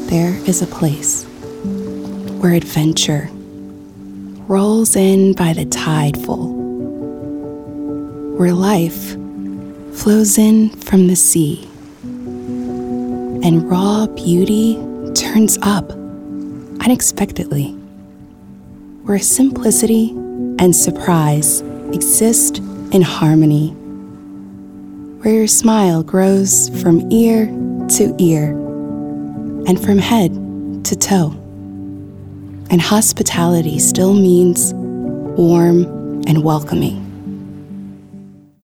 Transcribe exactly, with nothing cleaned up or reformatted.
there is a place where adventure rolls in by the tideful, where life flows in from the sea, and raw beauty turns up unexpectedly, where simplicity and surprise exist in harmony, where your smile grows from ear to ear and from head to toe, and hospitality still means warm and welcoming.